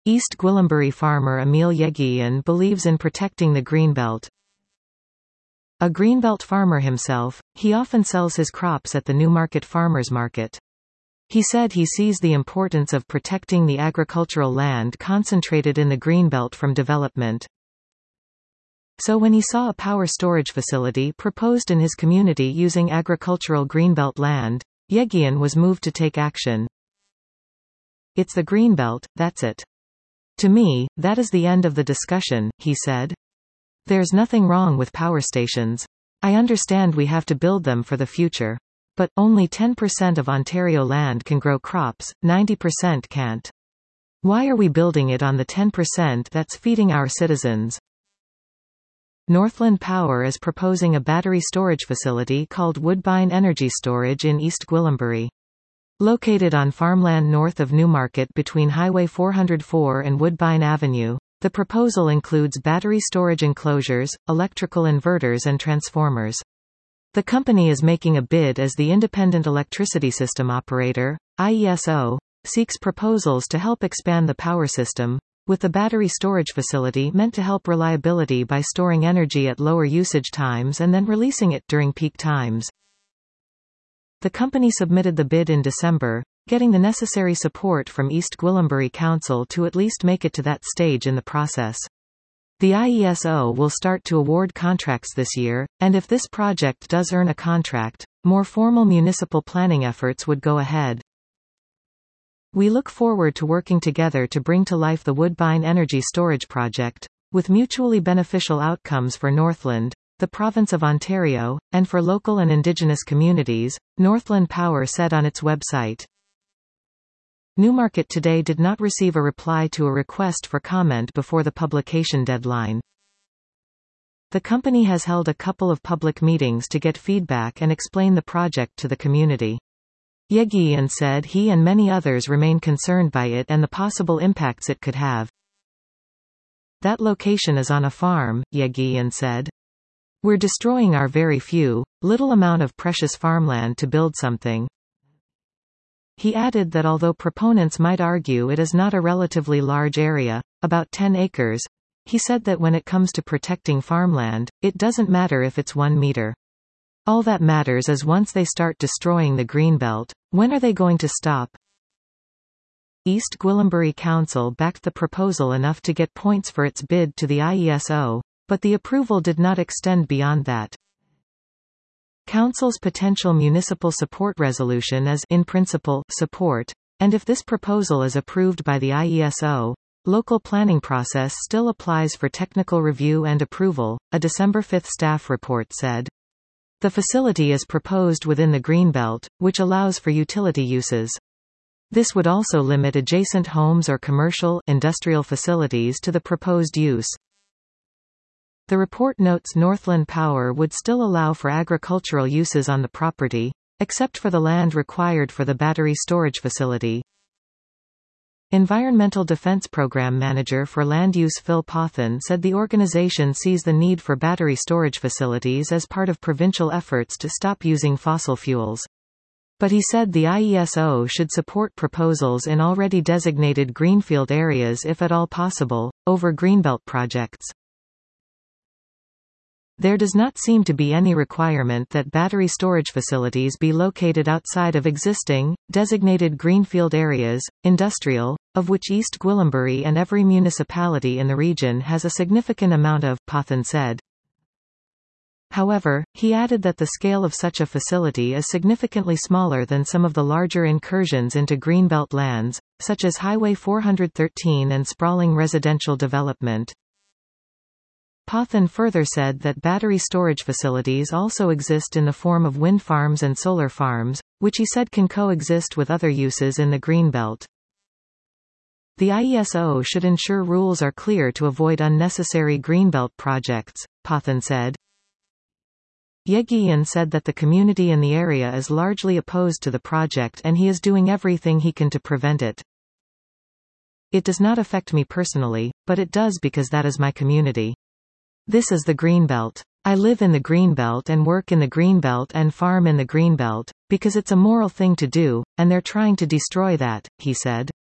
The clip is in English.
East Gwillimbury farmer Emil Yegian believes in protecting the Greenbelt. A Greenbelt farmer himself, he often sells his crops at the Newmarket Farmers Market. He said he sees the importance of protecting the agricultural land concentrated in the Greenbelt from development. So when he saw a power storage facility proposed in his community using agricultural Greenbelt land, Yegian was moved to take action. It's the Greenbelt, that's it. To me, that is the end of the discussion, he said. There's nothing wrong with power stations. I understand we have to build them for the future. But, only 10% of Ontario land can grow crops, 90% can't. Why are we building it on the 10% that's feeding our citizens? Northland Power is proposing a battery storage facility called Woodbine Energy Storage in East Gwillimbury. Located on farmland north of Newmarket between Highway 404 and Woodbine Avenue, the proposal includes battery storage enclosures, electrical inverters and transformers. The company is making a bid as the Independent Electricity System Operator, IESO, seeks proposals to help expand the power system, with the battery storage facility meant to help reliability by storing energy at lower usage times and then releasing it during peak times. The company submitted the bid in December, getting the necessary support from East Gwillimbury Council to at least make it to that stage in the process. The IESO will start to award contracts this year, and if this project does earn a contract, more formal municipal planning efforts would go ahead. We look forward to working together to bring to life the Woodbine Energy Storage Project, with mutually beneficial outcomes for Northland, the province of Ontario, and for local and Indigenous communities, Northland Power said on its website. Newmarket today did not receive a reply to a request for comment before the publication deadline. The company has held a couple of public meetings to get feedback and explain the project to the community. Yegian said he and many others remain concerned by it and the possible impacts it could have. That location is on a farm, Yegian said. We're destroying our very few, little amount of precious farmland to build something. He added that although proponents might argue it is not a relatively large area, about 10 acres, he said that when it comes to protecting farmland, it doesn't matter if it's 1 meter. All that matters is once they start destroying the Greenbelt, when are they going to stop? East Gwillimbury Council backed the proposal enough to get points for its bid to the IESO, but the approval did not extend beyond that. Council's potential municipal support resolution is in principle support, and if this proposal is approved by the IESO, local planning process still applies for technical review and approval, a December 5 staff report said. The facility is proposed within the Greenbelt, which allows for utility uses. This would also limit adjacent homes or commercial, industrial facilities to the proposed use. The report notes Northland Power would still allow for agricultural uses on the property, except for the land required for the battery storage facility. Environmental Defense Program Manager for Land Use Phil Pothen said the organization sees the need for battery storage facilities as part of provincial efforts to stop using fossil fuels. But he said the IESO should support proposals in already designated greenfield areas if at all possible, over Greenbelt projects. There does not seem to be any requirement that battery storage facilities be located outside of existing, designated greenfield areas, industrial, of which East Gwillimbury and every municipality in the region has a significant amount of, Pothen said. However, he added that the scale of such a facility is significantly smaller than some of the larger incursions into Greenbelt lands, such as Highway 413 and sprawling residential development. Pothen further said that battery storage facilities also exist in the form of wind farms and solar farms, which he said can coexist with other uses in the Greenbelt. The IESO should ensure rules are clear to avoid unnecessary Greenbelt projects, Pothen said. Yegian said that the community in the area is largely opposed to the project and he is doing everything he can to prevent it. It does not affect me personally, but it does because that is my community. This is the Greenbelt. I live in the Greenbelt and work in the Greenbelt and farm in the Greenbelt, because it's a moral thing to do, and they're trying to destroy that, he said.